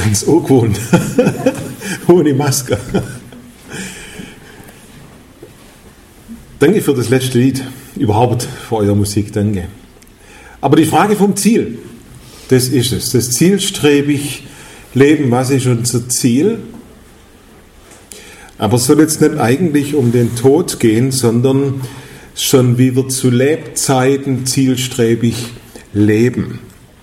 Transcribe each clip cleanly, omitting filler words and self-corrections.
ganz ungewohnt. Ohne Maske. Danke für das letzte Lied. Überhaupt für eure Musik, danke. Aber die Frage vom Ziel, das ist es. Das zielstrebig Leben, was ist unser Ziel? Aber es soll jetzt nicht eigentlich um den Tod gehen, sondern schon wie wir zu Lebzeiten zielstrebig leben.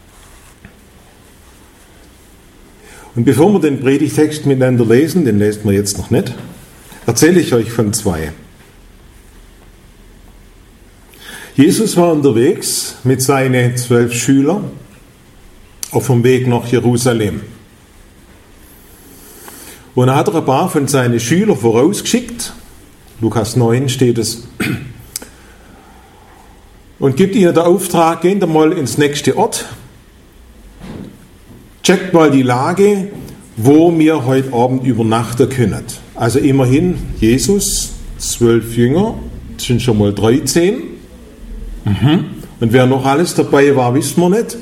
Und bevor wir den Predigtext miteinander lesen, den lesen wir jetzt noch nicht, erzähle ich euch von zwei. Jesus war unterwegs mit seinen 12 Schülern auf dem Weg nach Jerusalem. Und er hat ein paar von seinen Schülern vorausgeschickt, Lukas 9 steht es, und gibt ihnen den Auftrag, geht mal ins nächste Ort, checkt mal die Lage, wo wir heute Abend übernachten können. Also immerhin, Jesus, 12 Jünger, das sind schon mal 13. Und wer noch alles dabei war, wissen wir nicht.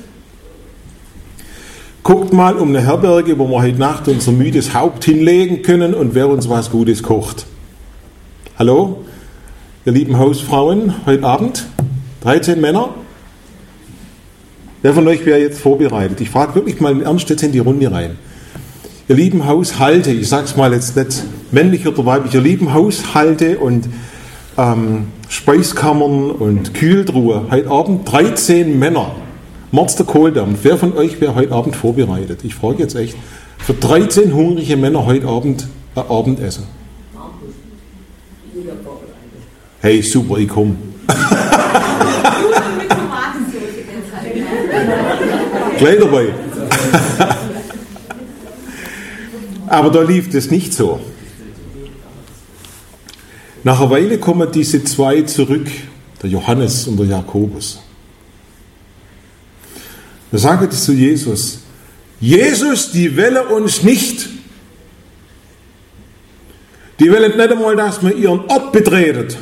Guckt mal um eine Herberge, wo wir heute Nacht unser müdes Haupt hinlegen können und wer uns was Gutes kocht. Hallo, ihr lieben Hausfrauen, heute Abend, 13 Männer. Wer von euch wäre jetzt vorbereitet? Ich frage wirklich mal ernst jetzt in die Runde rein. Ihr lieben Haushalte, ich sage es mal jetzt nicht männlich oder weiblich, ihr lieben Haushalte und Speiskammern und Kühltruhe, heute Abend 13 Männer. Mords der Kohldampf. Wer von euch wäre heute Abend vorbereitet? Ich frage jetzt echt. Für 13 hungrige Männer heute Abend ein Abendessen. Hey, super, ich komme. Gleich dabei. Aber da lief das nicht so. Nach einer Weile kommen diese zwei zurück, der Johannes und der Jakobus. Da sagt er zu Jesus, Jesus, die wählen uns nicht. Die wollen nicht einmal, dass wir ihren Ort betreten.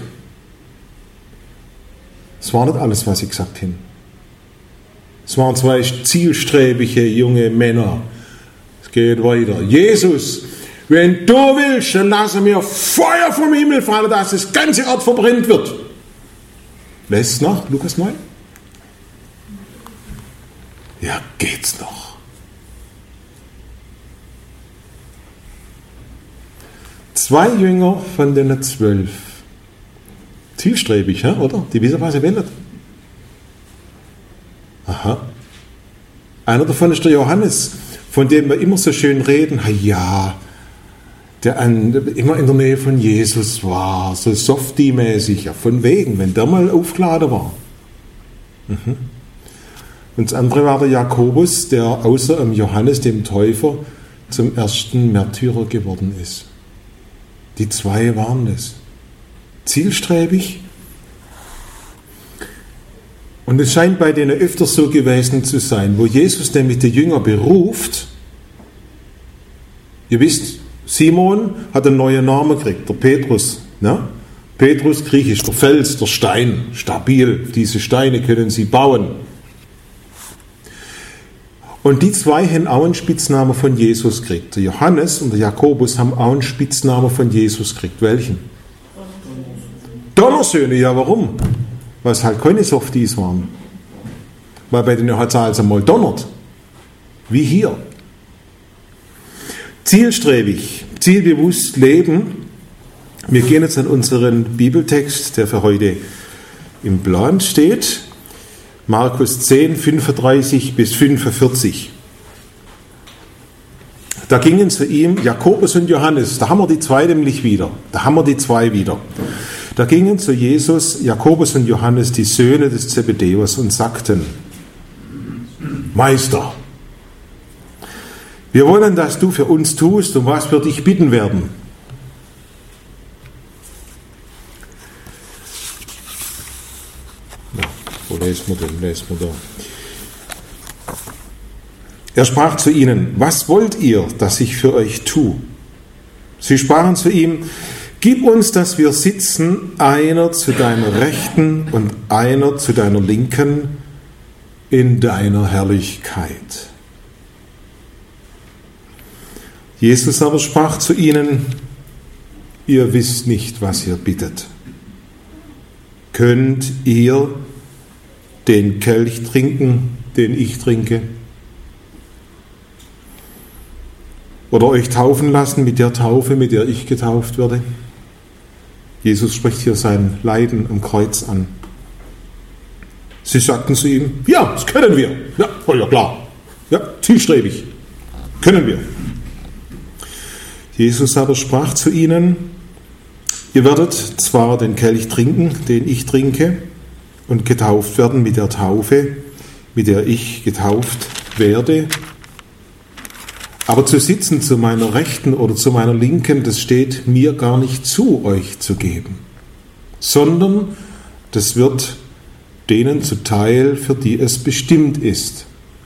Das war nicht alles, was sie gesagt haben. Es waren zwei zielstrebige junge Männer. Es geht weiter. Jesus, wenn du willst, dann lasse mir Feuer vom Himmel fallen, dass das ganze Ort verbrennt wird. Lässt es nach, Lukas 9? Ja, geht's noch. Zwei Jünger von den 12. Zielstrebig, oder? Die wissen, was sie wollen. Aha. Einer davon ist der Johannes, von dem wir immer so schön reden. Ja, der immer in der Nähe von Jesus war, so Softie-mäßig, ja, von wegen, wenn der mal aufgeladen war. Und das andere war der Jakobus, der außer dem Johannes, dem Täufer, zum ersten Märtyrer geworden ist. Die zwei waren es. Zielstrebig. Und es scheint bei denen öfters so gewesen zu sein, wo Jesus nämlich die Jünger beruft. Ihr wisst, Simon hat einen neuen Namen gekriegt, der Petrus. Ne? Petrus, griechisch, der Fels, der Stein, stabil. Diese Steine können sie bauen. Und die zwei haben auch einen Spitznamen von Jesus gekriegt. Der Johannes und der Jakobus haben auch einen Spitznamen von Jesus gekriegt. Welchen? Donnersöhne, ja warum? Weil es halt keine Softies waren. Weil bei denen hat es also mal donnert. Wie hier. Zielstrebig, zielbewusst leben. Wir gehen jetzt an unseren Bibeltext, der für heute im Plan steht. Markus 10, 35 bis 45. Da gingen zu ihm Jakobus und Johannes, da haben wir die zwei nämlich wieder. Da gingen zu Jesus Jakobus und Johannes, die Söhne des Zebedäus, und sagten, Meister, wir wollen, dass du für uns tust, um was wir dich bitten werden. Wo lesen wir da? Er sprach zu ihnen, was wollt ihr, dass ich für euch tue? Sie sprachen zu ihm, gib uns, dass wir sitzen, einer zu deiner Rechten und einer zu deiner Linken in deiner Herrlichkeit. Jesus aber sprach zu ihnen: Ihr wisst nicht, was ihr bittet. Könnt ihr den Kelch trinken, den ich trinke? Oder euch taufen lassen mit der Taufe, mit der ich getauft werde? Jesus spricht hier sein Leiden am Kreuz an. Sie sagten zu ihm: Ja, das können wir. Ja, klar. Ja, zielstrebig. Können wir. Jesus aber sprach zu ihnen: Ihr werdet zwar den Kelch trinken, den ich trinke, und getauft werden mit der Taufe, mit der ich getauft werde, aber zu sitzen zu meiner Rechten oder zu meiner Linken, das steht mir gar nicht zu, euch zu geben, sondern das wird denen zuteil, für die es bestimmt ist.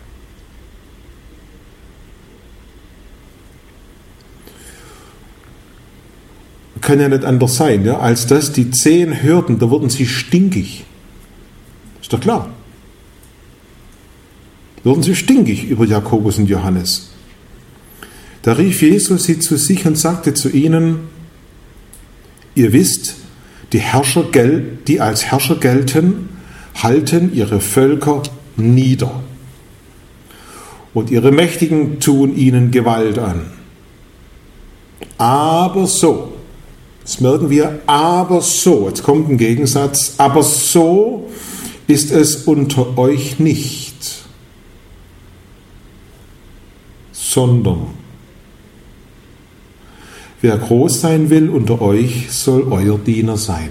Kann ja nicht anders sein, ja? Als das die 10 hörten, da wurden sie stinkig. Ist doch klar. Da wurden sie stinkig über Jakobus und Johannes. Da rief Jesus sie zu sich und sagte zu ihnen: Ihr wisst, die Herrscher, die als Herrscher gelten, halten ihre Völker nieder. Und ihre Mächtigen tun ihnen Gewalt an. Aber so, das merken wir, aber so, jetzt kommt ein Gegensatz, aber so ist es unter euch nicht, sondern wer groß sein will unter euch, soll euer Diener sein.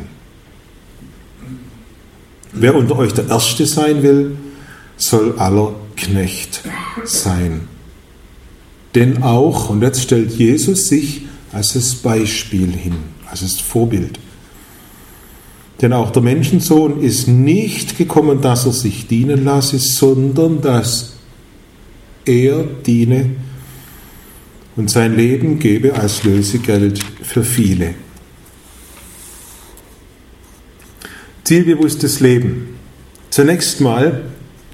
Wer unter euch der Erste sein will, soll aller Knecht sein. Denn auch, und jetzt stellt Jesus sich als das Beispiel hin, als das Vorbild. Denn auch der Menschensohn ist nicht gekommen, dass er sich dienen lasse, sondern dass er diene und sein Leben gebe als Lösegeld für viele. Zielbewusstes Leben. Zunächst mal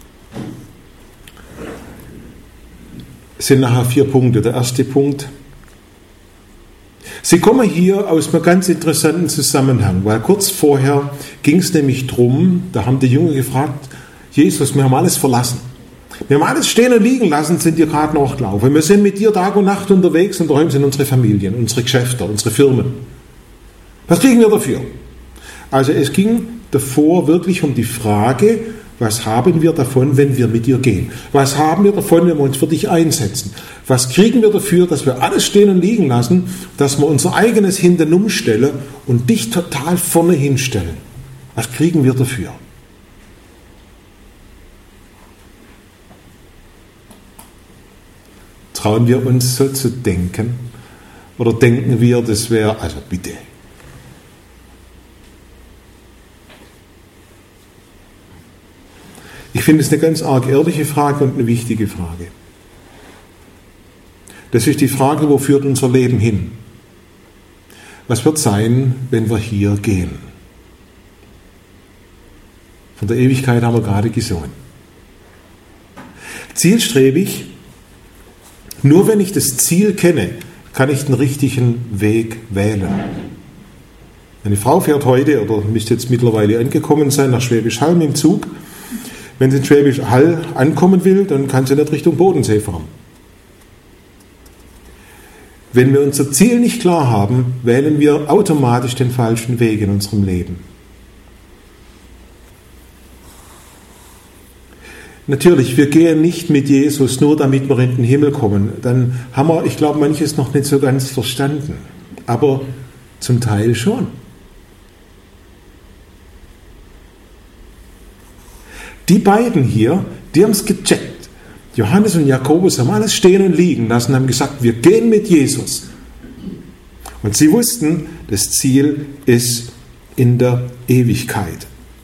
sind nachher 4 Punkte. Der erste Punkt: Sie kommen hier aus einem ganz interessanten Zusammenhang, weil kurz vorher ging es nämlich drum, da haben die Jünger gefragt: Jesus, wir haben alles verlassen. Wir haben alles stehen und liegen lassen, sind dir gerade nachgelaufen. Wir sind mit dir Tag und Nacht unterwegs und daheim sind unsere Familien, unsere Geschäfte, unsere Firmen. Was kriegen wir dafür? Also es ging davor wirklich um die Frage, was haben wir davon, wenn wir mit dir gehen? Was haben wir davon, wenn wir uns für dich einsetzen? Was kriegen wir dafür, dass wir alles stehen und liegen lassen, dass wir unser eigenes hinten umstellen und dich total vorne hinstellen? Was kriegen wir dafür? Trauen wir uns so zu denken? Oder denken wir, das wäre, also bitte. Ich finde es eine ganz arg ehrliche Frage und eine wichtige Frage. Das ist die Frage, wo führt unser Leben hin? Was wird sein, wenn wir hier gehen? Von der Ewigkeit haben wir gerade gesungen. Zielstrebig, nur wenn ich das Ziel kenne, kann ich den richtigen Weg wählen. Eine Frau fährt heute, oder müsste jetzt mittlerweile angekommen sein, nach Schwäbisch Hall mit dem Zug. Wenn sie in Schwäbisch Hall ankommen will, dann kann sie nicht Richtung Bodensee fahren. Wenn wir unser Ziel nicht klar haben, wählen wir automatisch den falschen Weg in unserem Leben. Natürlich, wir gehen nicht mit Jesus nur, damit wir in den Himmel kommen. Dann haben wir, ich glaube, manches noch nicht so ganz verstanden. Aber zum Teil schon. Die beiden hier, die haben es gecheckt. Johannes und Jakobus haben alles stehen und liegen lassen, haben gesagt, wir gehen mit Jesus. Und sie wussten, das Ziel ist in der Ewigkeit.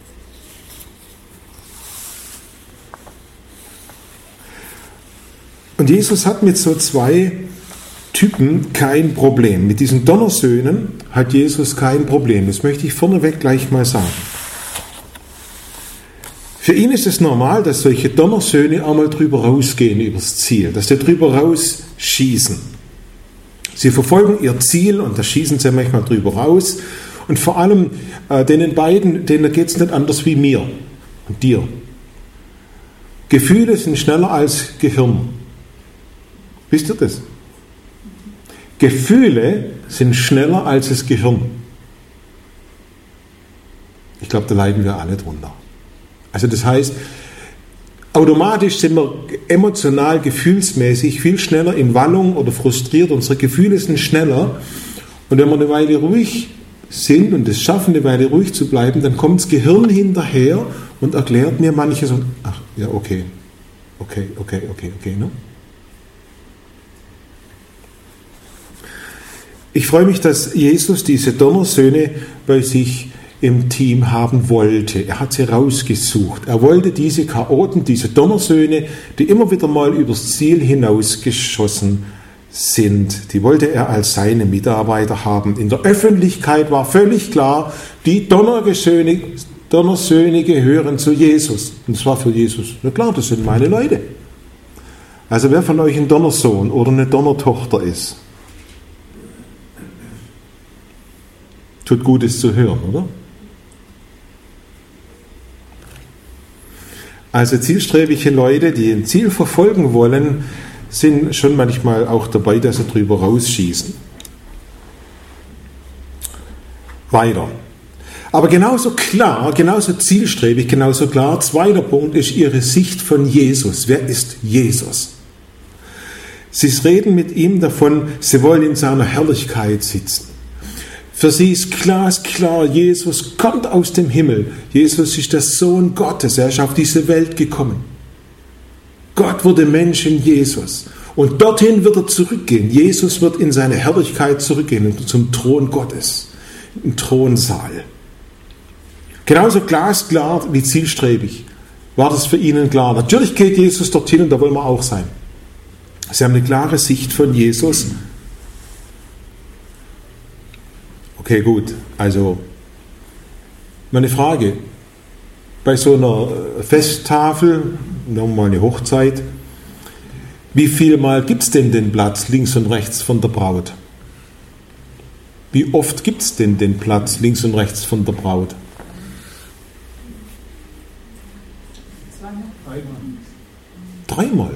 Und Jesus hat mit so 2 Typen kein Problem. Mit diesen Donnersöhnen hat Jesus kein Problem. Das möchte ich vorneweg gleich mal sagen. Für ihn ist es normal, dass solche Donnersöhne einmal drüber rausgehen übers Ziel, dass die drüber rausschießen. Sie verfolgen ihr Ziel und da schießen sie manchmal drüber raus. Und vor allem denen beiden, denen geht es nicht anders wie mir und dir. Gefühle sind schneller als Gehirn. Wisst ihr das? Gefühle sind schneller als das Gehirn. Ich glaube, da leiden wir alle drunter. Also das heißt, automatisch sind wir emotional, gefühlsmäßig viel schneller in Wallung oder frustriert. Unsere Gefühle sind schneller. Und wenn wir eine Weile ruhig sind und es schaffen, eine Weile ruhig zu bleiben, dann kommt das Gehirn hinterher und erklärt mir manches und ach, ja, okay. Ne? Ich freue mich, dass Jesus diese Donnersöhne bei sich im Team haben wollte. Er hat sie rausgesucht. Er wollte diese Chaoten, diese Donnersöhne, die immer wieder mal übers Ziel hinausgeschossen sind, die wollte er als seine Mitarbeiter haben. In der Öffentlichkeit war völlig klar, die Donnersöhne gehören zu Jesus. Und zwar für Jesus. Na klar, das sind meine Leute. Also wer von euch ein Donnersohn oder eine Donnertochter ist, tut gut, es zu hören, oder? Also zielstrebige Leute, die ein Ziel verfolgen wollen, sind schon manchmal auch dabei, dass sie drüber rausschießen. Weiter. Aber genauso klar, genauso zielstrebig, genauso klar, zweiter Punkt ist ihre Sicht von Jesus. Wer ist Jesus? Sie reden mit ihm davon, sie wollen in seiner Herrlichkeit sitzen. Für sie ist glasklar, Jesus kommt aus dem Himmel. Jesus ist der Sohn Gottes, er ist auf diese Welt gekommen. Gott wurde Mensch in Jesus. Und dorthin wird er zurückgehen. Jesus wird in seine Herrlichkeit zurückgehen, zum Thron Gottes, im Thronsaal. Genauso glasklar wie zielstrebig war das für ihnen klar. Natürlich geht Jesus dorthin und da wollen wir auch sein. Sie haben eine klare Sicht von Jesus. Okay, gut. Also, meine Frage. Bei so einer Festtafel, nehmen wir mal eine Hochzeit, wie viel Mal gibt es denn den Platz links und rechts von der Braut? Wie oft gibt es denn den Platz links und rechts von der Braut? Dreimal.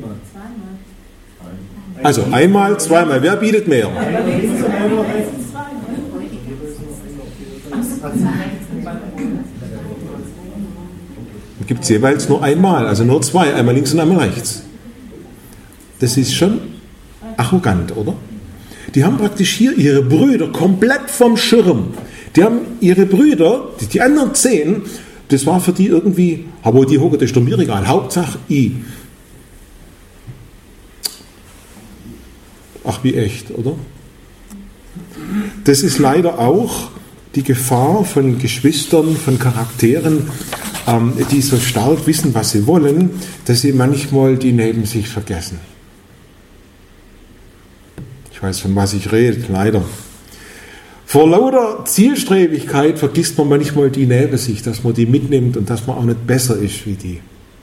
Also einmal, zweimal. Wer bietet mehr? Gibt es jeweils nur einmal, also nur zwei, einmal links und einmal rechts. Das ist schon arrogant, oder? Die haben praktisch hier ihre Brüder komplett vom Schirm. Die haben ihre Brüder, die anderen 10, das war für die irgendwie, aber die hocken, das ist doch mir egal, Hauptsache ich. Ach, wie echt, oder? Das ist leider auch die Gefahr von Geschwistern, von Charakteren, die so stark wissen, was sie wollen, dass sie manchmal die neben sich vergessen. Ich weiß, von was ich rede, leider. Vor lauter Zielstrebigkeit vergisst man manchmal die neben sich, dass man die mitnimmt und dass man auch nicht besser ist wie die.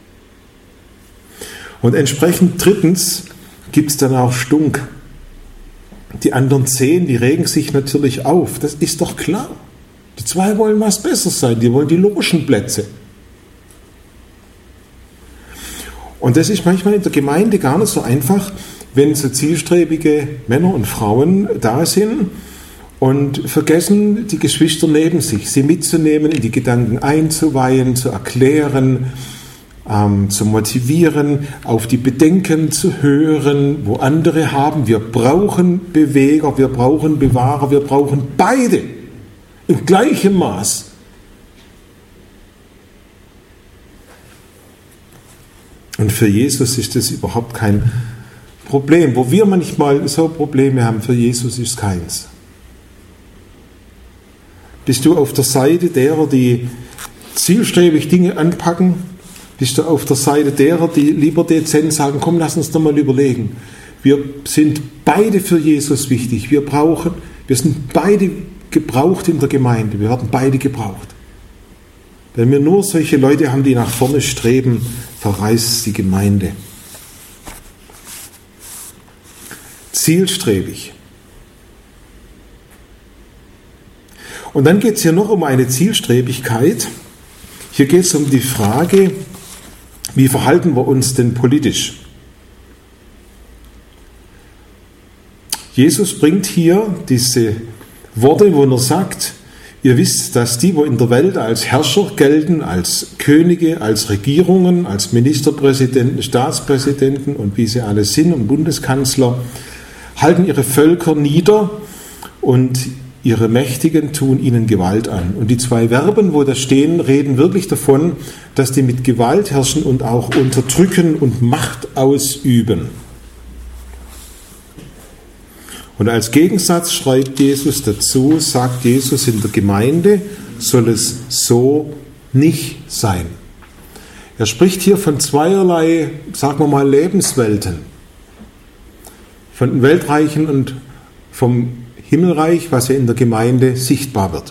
Und entsprechend drittens gibt es dann auch Stunk. Die anderen 10, die regen sich natürlich auf. Das ist doch klar. Die 2 wollen was Besseres sein. Die wollen die Logenplätze. Und das ist manchmal in der Gemeinde gar nicht so einfach, wenn so zielstrebige Männer und Frauen da sind und vergessen, die Geschwister neben sich, sie mitzunehmen, in die Gedanken einzuweihen, zu erklären, zu motivieren, auf die Bedenken zu hören, wo andere haben. Wir brauchen Beweger, wir brauchen Bewahrer, wir brauchen beide im gleichen Maß. Und für Jesus ist das überhaupt kein Problem. Wo wir manchmal so Probleme haben, für Jesus ist keins. Bist du auf der Seite derer, die zielstrebig Dinge anpacken? Bist du auf der Seite derer, die lieber dezent sagen, komm, lass uns doch mal überlegen. Wir sind beide für Jesus wichtig. Wir sind beide gebraucht in der Gemeinde. Wir werden beide gebraucht. Wenn wir nur solche Leute haben, die nach vorne streben, verreist die Gemeinde. Zielstrebig. Und dann geht es hier noch um eine Zielstrebigkeit. Hier geht es um die Frage, wie verhalten wir uns denn politisch? Jesus bringt hier diese Worte, wo er sagt, ihr wisst, dass die, wo in der Welt als Herrscher gelten, als Könige, als Regierungen, als Ministerpräsidenten, Staatspräsidenten und wie sie alle sind und Bundeskanzler, halten ihre Völker nieder und ihre Mächtigen tun ihnen Gewalt an. Und die zwei Verben, wo da stehen, reden wirklich davon, dass die mit Gewalt herrschen und auch unterdrücken und Macht ausüben. Und als Gegensatz schreibt Jesus dazu, sagt Jesus, in der Gemeinde soll es so nicht sein. Er spricht hier von zweierlei, sagen wir mal, Lebenswelten. Von den Weltreichen und vom Himmelreich, was ja in der Gemeinde sichtbar wird.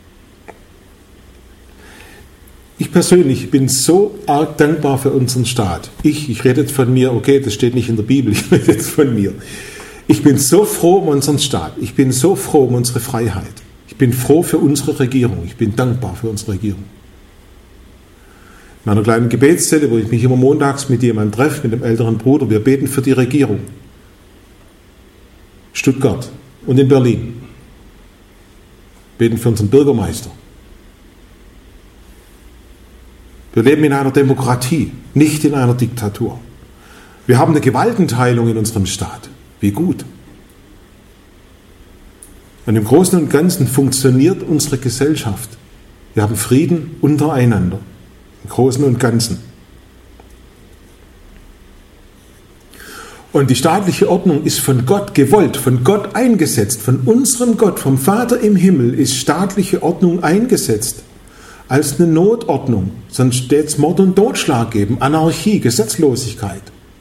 Ich persönlich bin so arg dankbar für unseren Staat. Ich rede jetzt von mir, okay, das steht nicht in der Bibel, ich rede jetzt von mir. Ich bin so froh um unseren Staat. Ich bin so froh um unsere Freiheit. Ich bin froh für unsere Regierung. Ich bin dankbar für unsere Regierung. In meiner kleinen Gebetszelle, wo ich mich immer montags mit jemandem treffe, mit dem älteren Bruder, wir beten für die Regierung. Stuttgart und in Berlin. Beten für unseren Bürgermeister. Wir leben in einer Demokratie, nicht in einer Diktatur. Wir haben eine Gewaltenteilung in unserem Staat. Wie gut. Und im Großen und Ganzen funktioniert unsere Gesellschaft. Wir haben Frieden untereinander. Im Großen und Ganzen. Und die staatliche Ordnung ist von Gott gewollt, von Gott eingesetzt. Von unserem Gott, vom Vater im Himmel, ist staatliche Ordnung eingesetzt. Als eine Notordnung. Sonst wird es Mord und Totschlag geben, Anarchie, Gesetzlosigkeit.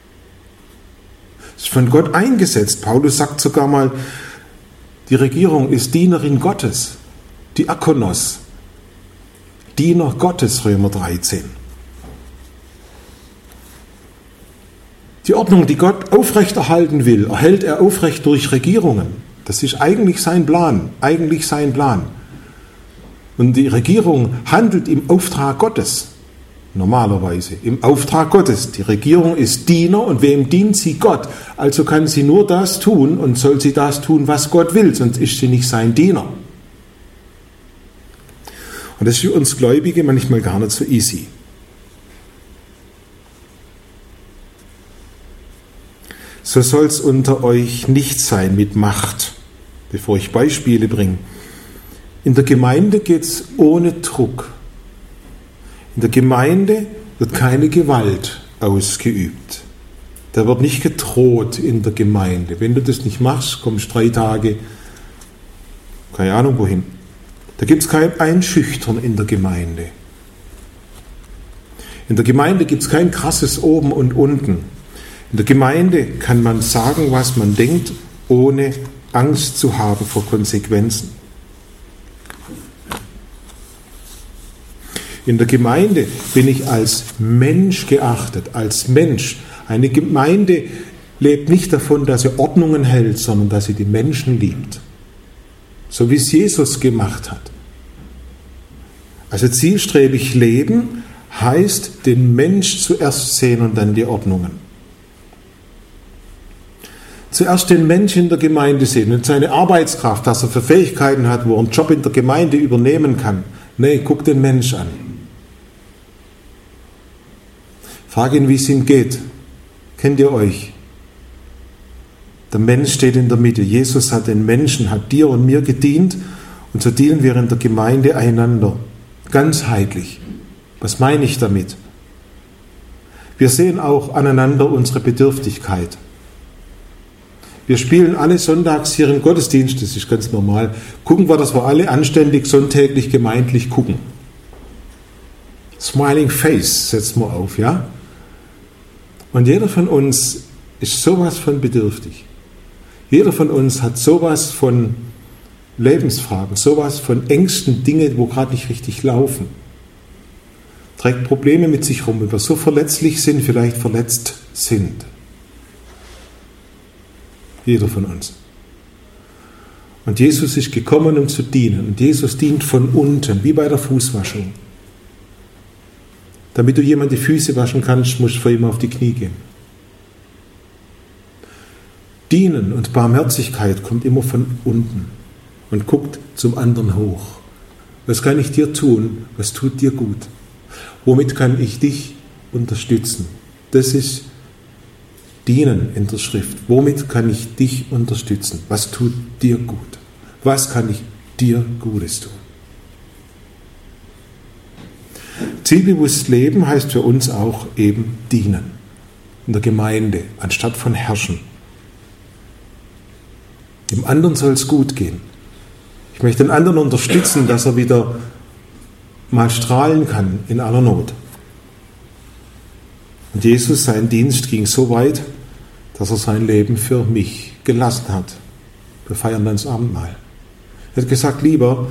Ist von Gott eingesetzt. Paulus sagt sogar mal, die Regierung ist Dienerin Gottes. Diakonos. Diener Gottes, Römer 13. Die Ordnung, die Gott aufrechterhalten will, erhält er aufrecht durch Regierungen. Das ist eigentlich sein Plan. Und die Regierung handelt im Auftrag Gottes. Normalerweise im Auftrag Gottes. Die Regierung ist Diener und wem dient sie? Gott. Also kann sie nur das tun und soll sie das tun, was Gott will, sonst ist sie nicht sein Diener. Und das ist für uns Gläubige manchmal gar nicht so easy. So soll es unter euch nicht sein mit Macht, bevor ich Beispiele bringe. In der Gemeinde geht es ohne Druck. In der Gemeinde wird keine Gewalt ausgeübt. Da wird nicht gedroht in der Gemeinde. Wenn du das nicht machst, kommst 3 Tage, keine Ahnung wohin. Da gibt es kein Einschüchtern in der Gemeinde. In der Gemeinde gibt es kein krasses Oben und Unten. In der Gemeinde kann man sagen, was man denkt, ohne Angst zu haben vor Konsequenzen. In der Gemeinde bin ich als Mensch geachtet, als Mensch. Eine Gemeinde lebt nicht davon, dass sie Ordnungen hält, sondern dass sie die Menschen liebt. So wie es Jesus gemacht hat. Also zielstrebig leben heißt, den Mensch zuerst sehen und dann die Ordnungen. Zuerst den Mensch in der Gemeinde sehen und seine Arbeitskraft, was er für Fähigkeiten hat, wo er einen Job in der Gemeinde übernehmen kann. Nee, guck den Mensch an. Frag ihn, wie es ihm geht. Kennt ihr euch? Der Mensch steht in der Mitte. Jesus hat den Menschen, hat dir und mir gedient und so dienen wir in der Gemeinde einander. Ganzheitlich. Was meine ich damit? Wir sehen auch aneinander unsere Bedürftigkeit. Wir spielen alle sonntags hier im Gottesdienst, das ist ganz normal, gucken wir, dass wir alle anständig, sonntäglich, gemeindlich gucken. Smiling Face setzen wir auf, ja? Und jeder von uns ist sowas von bedürftig. Jeder von uns hat sowas von Lebensfragen, sowas von Ängsten, Dinge, wo gerade nicht richtig laufen. Trägt Probleme mit sich rum, weil wir so verletzlich sind, vielleicht verletzt sind. Jeder von uns. Und Jesus ist gekommen, um zu dienen. Und Jesus dient von unten, wie bei der Fußwaschung. Damit du jemand die Füße waschen kannst, musst du vor ihm auf die Knie gehen. Dienen und Barmherzigkeit kommt immer von unten und guckt zum anderen hoch. Was kann ich dir tun? Was tut dir gut? Womit kann ich dich unterstützen? Das ist Dienen in der Schrift. Womit kann ich dich unterstützen? Was tut dir gut? Was kann ich dir Gutes tun? Zielbewusst leben heißt für uns auch eben dienen. In der Gemeinde, anstatt von herrschen. Dem anderen soll es gut gehen. Ich möchte den anderen unterstützen, dass er wieder mal strahlen kann in aller Not. Und Jesus, sein Dienst ging so weit, dass er sein Leben für mich gelassen hat. Wir feiern dann das Abendmahl. Er hat gesagt, lieber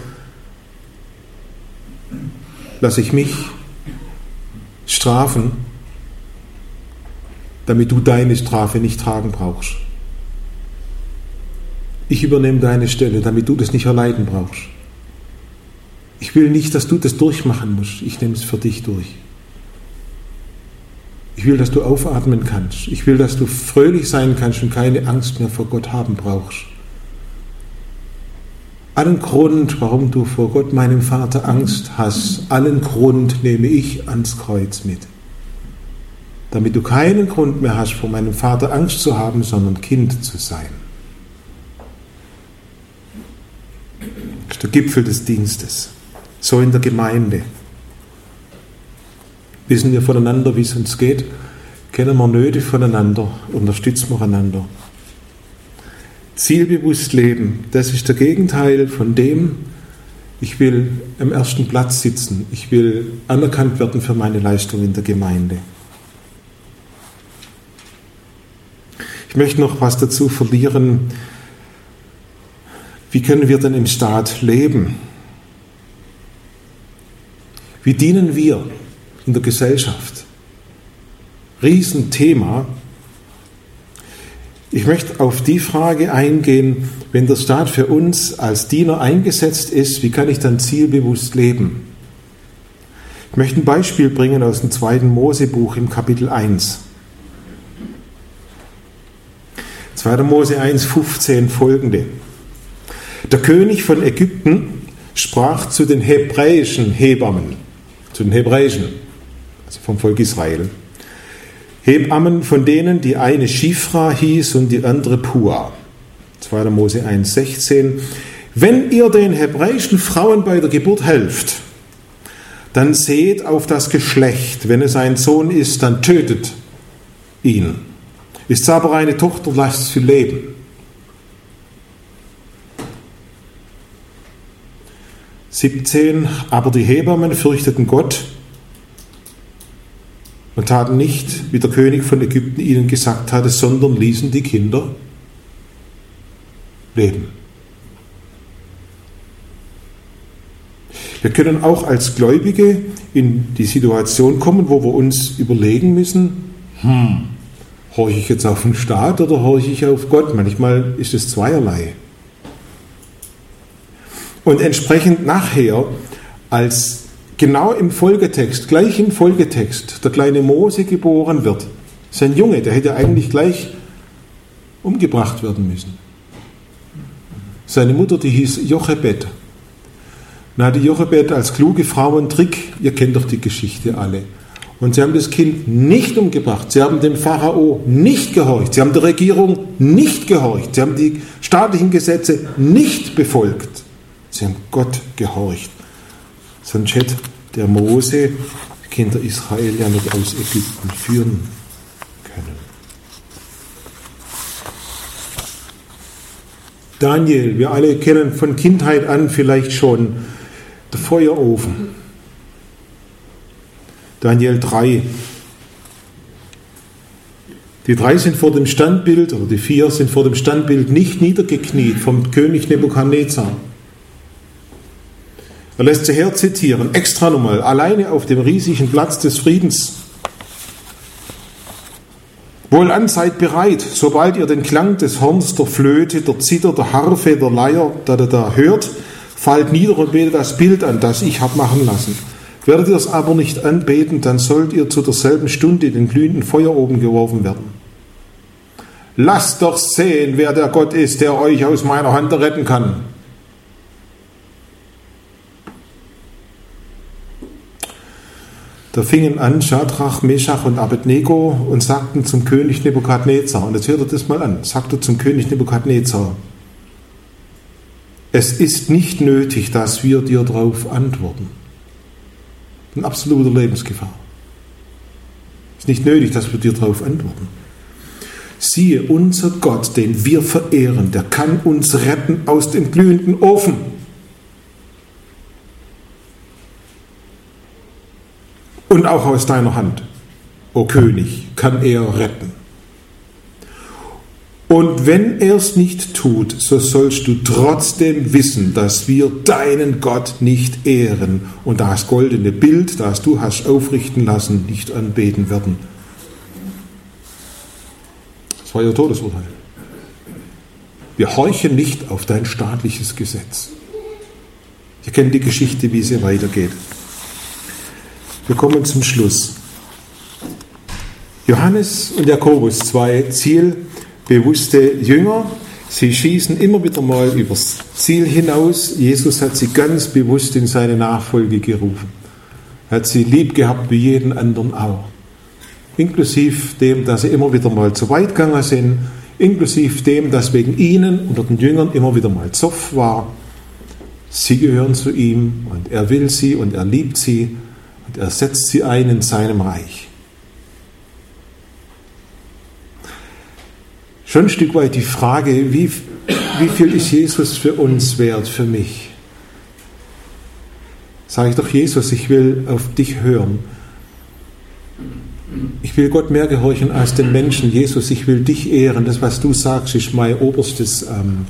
lasse ich mich strafen, damit du deine Strafe nicht tragen brauchst. Ich übernehme deine Stelle, damit du das nicht erleiden brauchst. Ich will nicht, dass du das durchmachen musst. Ich nehme es für dich durch. Ich will, dass du aufatmen kannst. Ich will, dass du fröhlich sein kannst und keine Angst mehr vor Gott haben brauchst. Allen Grund, warum du vor Gott, meinem Vater, Angst hast, allen Grund nehme ich ans Kreuz mit. Damit du keinen Grund mehr hast, vor meinem Vater Angst zu haben, sondern Kind zu sein. Das ist der Gipfel des Dienstes. So in der Gemeinde. Wissen wir voneinander, wie es uns geht? Kennen wir Nöte voneinander? Unterstützen wir einander? Zielbewusst leben, das ist der Gegenteil von dem, ich will am ersten Platz sitzen, ich will anerkannt werden für meine Leistung in der Gemeinde. Ich möchte noch was dazu verlieren. Wie können wir denn im Staat leben? Wie dienen wir in der Gesellschaft? Riesenthema. Ich möchte auf die Frage eingehen, wenn der Staat für uns als Diener eingesetzt ist, wie kann ich dann zielbewusst leben? Ich möchte ein Beispiel bringen aus dem 2. Mosebuch im Kapitel 1. 2. Mose 1,15 folgende. Der König von Ägypten sprach zu den hebräischen Hebammen, also vom Volk Israel, Hebammen, von denen die eine Shifra hieß und die andere Pua. 2. Mose 1,16. Wenn ihr den hebräischen Frauen bei der Geburt helft, dann seht auf das Geschlecht. Wenn es ein Sohn ist, dann tötet ihn. Ist es aber eine Tochter, lasst sie leben. Aber die Hebammen fürchteten Gott und taten nicht, wie der König von Ägypten ihnen gesagt hatte, sondern ließen die Kinder leben. Wir können auch als Gläubige in die Situation kommen, wo wir uns überlegen müssen, horche ich jetzt auf den Staat oder horche ich auf Gott? Manchmal ist es zweierlei. Und entsprechend nachher, als genau im Folgetext, gleich im Folgetext, der kleine Mose geboren wird, sein Junge, der hätte eigentlich gleich umgebracht werden müssen. Seine Mutter, die hieß Jochebed. Dann hatte Jochebed als kluge Frau einen Trick, ihr kennt doch die Geschichte alle. Und sie haben das Kind nicht umgebracht, sie haben dem Pharao nicht gehorcht, sie haben der Regierung nicht gehorcht, sie haben die staatlichen Gesetze nicht befolgt. Sie haben Gott gehorcht. Sonst hätte der Mose die Kinder Israel ja nicht aus Ägypten führen können. Daniel, wir alle kennen von Kindheit an vielleicht schon der Feuerofen. Daniel 3. Die 3 sind vor dem Standbild, oder die 4 sind vor dem Standbild nicht niedergekniet vom König Nebukadnezar. Er lässt sie herzitieren, extra nochmal, alleine auf dem riesigen Platz des Friedens. Wohlan, seid bereit, sobald ihr den Klang des Horns, der Flöte, der Zither, der Harfe, der Leier da hört, fallt nieder und betet das Bild an, das ich habe machen lassen. Werdet ihr es aber nicht anbeten, dann sollt ihr zu derselben Stunde in den glühenden Feuerofen geworfen werden. Lasst doch sehen, wer der Gott ist, der euch aus meiner Hand retten kann. Da fingen an Schadrach, Meschach und Abednego und sagten zum König Nebukadnezar, und jetzt hört ihr das mal an, sagte zum König Nebukadnezar: Es ist nicht nötig, dass wir dir darauf antworten. In absoluter Lebensgefahr. Es ist nicht nötig, dass wir dir darauf antworten. Siehe, unser Gott, den wir verehren, der kann uns retten aus dem glühenden Ofen. Und auch aus deiner Hand, o König, kann er retten. Und wenn er es nicht tut, so sollst du trotzdem wissen, dass wir deinen Gott nicht ehren und das goldene Bild, das du hast aufrichten lassen, nicht anbeten werden. Das war ihr Todesurteil. Wir horchen nicht auf dein staatliches Gesetz. Ihr kennt die Geschichte, wie sie weitergeht. Wir kommen zum Schluss. Johannes und Jakobus, zwei zielbewusste Jünger, sie schießen immer wieder mal übers Ziel hinaus. Jesus hat sie ganz bewusst in seine Nachfolge gerufen. Er hat sie lieb gehabt wie jeden anderen auch. Inklusive dem, dass sie immer wieder mal zu weit gegangen sind, inklusive dem, dass wegen ihnen unter den Jüngern immer wieder mal Zoff war. Sie gehören zu ihm und er will sie und er liebt sie. Und er setzt sie ein in seinem Reich. Schon ein Stück weit die Frage, wie viel ist Jesus für uns wert, für mich? Sage ich doch, Jesus, ich will auf dich hören. Ich will Gott mehr gehorchen als den Menschen. Jesus, ich will dich ehren. Das, was du sagst, ist mein oberstes,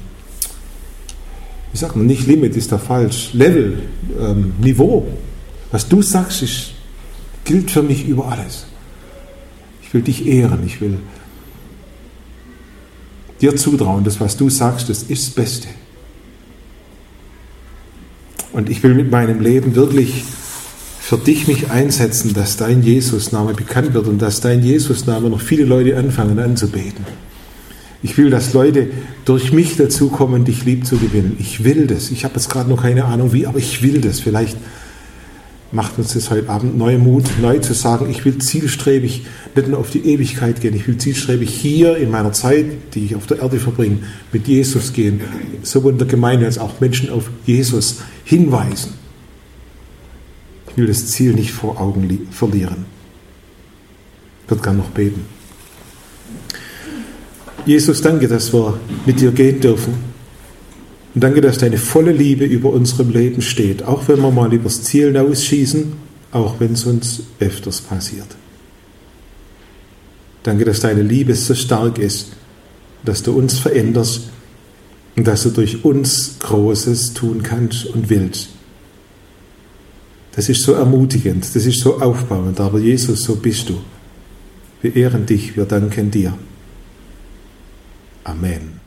wie sagt man, nicht Limit, ist da falsch, Level, Niveau. Was du sagst, gilt für mich über alles. Ich will dich ehren, ich will dir zutrauen, das, was du sagst, das ist das Beste. Und ich will mit meinem Leben wirklich für dich mich einsetzen, dass dein Jesusname bekannt wird und dass dein Jesusname noch viele Leute anfangen anzubeten. Ich will, dass Leute durch mich dazu kommen, dich lieb zu gewinnen. Ich will das. Ich habe jetzt gerade noch keine Ahnung wie, aber ich will das. Vielleicht macht uns das heute Abend neu Mut, neu zu sagen, ich will zielstrebig nicht nur auf die Ewigkeit gehen, ich will zielstrebig hier in meiner Zeit, die ich auf der Erde verbringe, mit Jesus gehen, sowohl in der Gemeinde als auch Menschen auf Jesus hinweisen. Ich will das Ziel nicht vor Augen verlieren. Ich würde gerne noch beten. Jesus, danke, dass wir mit dir gehen dürfen. Und danke, dass deine volle Liebe über unserem Leben steht, auch wenn wir mal übers Ziel hinausschießen, auch wenn es uns öfters passiert. Danke, dass deine Liebe so stark ist, dass du uns veränderst und dass du durch uns Großes tun kannst und willst. Das ist so ermutigend, das ist so aufbauend, aber Jesus, so bist du. Wir ehren dich, wir danken dir. Amen.